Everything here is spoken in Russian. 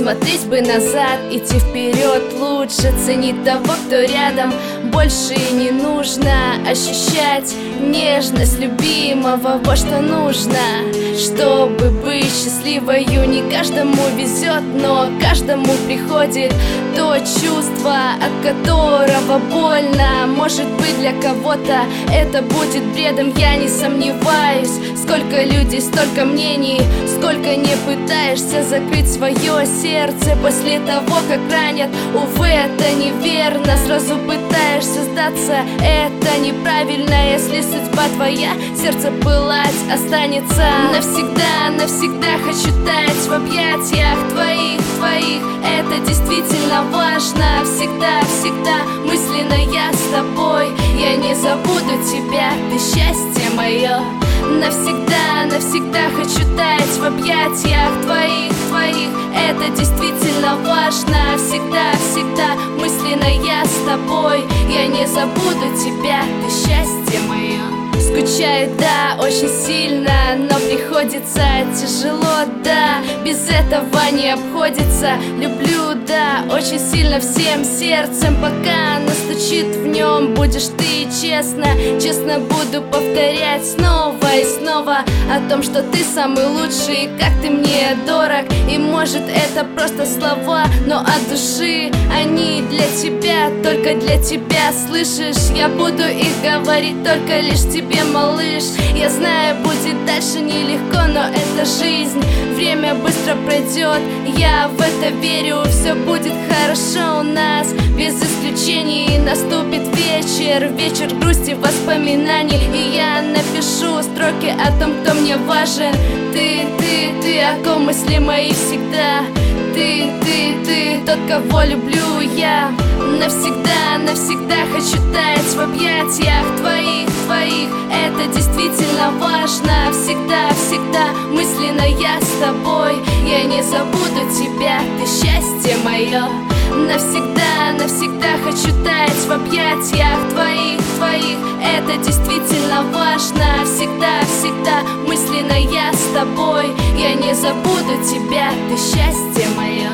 смотреть бы назад, идти вперед лучше, ценить того, кто рядом. Больше и не нужно ощущать нежность любимого, вот что нужно, чтобы быть счастливою. Не каждому везет, но каждому приходит то чувство, от которого больно. Может быть, для кого-то это будет бредом, я не сомневаюсь. Сколько людей, столько мнений, сколько не пытаешься закрыть свое сердце после того, как ранят. Увы, это неверно, сразу пытаешься сдаться, это неправильно. Если судьба твоя, сердце пылать останется навсегда, навсегда. Хочу таять в объятиях твоих, это действительно важно. Всегда, всегда мысленно я с тобой, я не забуду тебя, ты счастье мое. Навсегда, навсегда хочу таять в объятиях твоих, это действительно важно. Всегда, всегда мысленно я с тобой, я не забуду тебя, ты счастье мое. Скучаю, да, очень сильно, но приходится тяжело, да, без этого не обходится. Люблю, да, очень сильно всем сердцем, пока оно стучит в нем. Будешь ты честно, честно буду повторять снова и снова о том, что ты самый лучший, как ты мне дорог. И может это просто слова, но от души они для тебя, только для тебя, слышишь? Я буду их говорить только лишь тебе, малыш. Я знаю, будет дальше нелегко, но это жизнь. Время быстро пройдет, я в это верю. Все будет хорошо у нас, без исключений. Наступит вечер, вечер грусти, воспоминаний, и я напишу строки о том, кто мне важен. Ты, о ком мысли мои всегда. Ты, тот, кого люблю я. Навсегда, навсегда хочу таять в объятиях твоих, это действительно важно. Всегда, всегда мысленно я с тобой, я не забуду тебя, ты счастье мое. Навсегда, навсегда хочу таять в объятиях твоих, это действительно важно. Всегда, всегда мысленно я с тобой, я не забуду тебя, ты счастье мое.